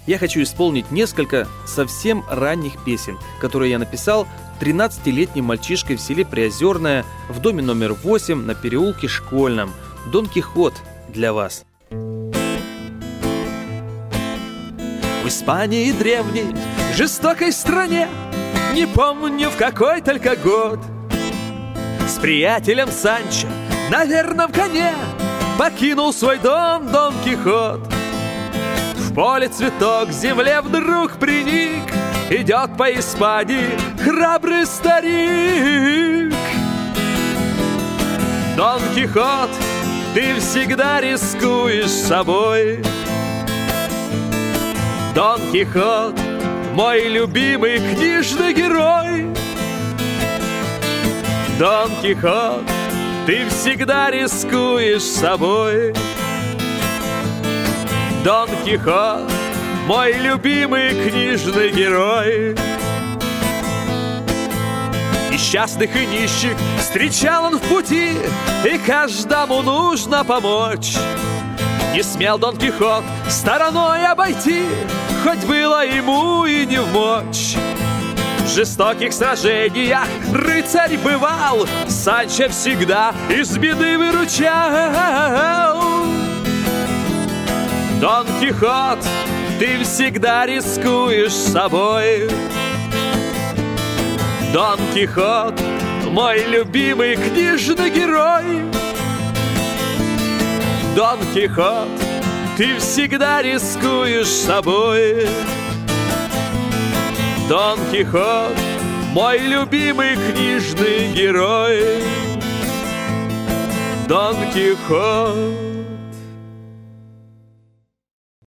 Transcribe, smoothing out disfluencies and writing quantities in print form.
я хочу исполнить несколько совсем ранних песен, которые я написал 13-летним мальчишкой в селе Приозерное в доме номер 8 на переулке Школьном. Дон Кихот для вас. В Испании древней, жестокой стране, не помню в какой только год, с приятелем Санчо на верном коне покинул свой дом Дон Кихот. В поле цветок к земле вдруг приник, идет по Испании храбрый старик. Дон Кихот, ты всегда рискуешь собой. Дон Кихот, мой любимый книжный герой. Дон Кихот, ты всегда рискуешь собой. Дон Кихот, мой любимый книжный герой. Несчастных и нищих встречал он в пути, и каждому нужно помочь. Не смел Дон Кихот стороной обойти, хоть было ему и не вмочь. В жестоких сражениях рыцарь бывал, Санчо всегда из беды выручал. Дон Кихот, ты всегда рискуешь собой. Дон Кихот, мой любимый книжный герой. Дон Кихот, ты всегда рискуешь собой. Дон Кихот, мой любимый книжный герой. Дон Кихот.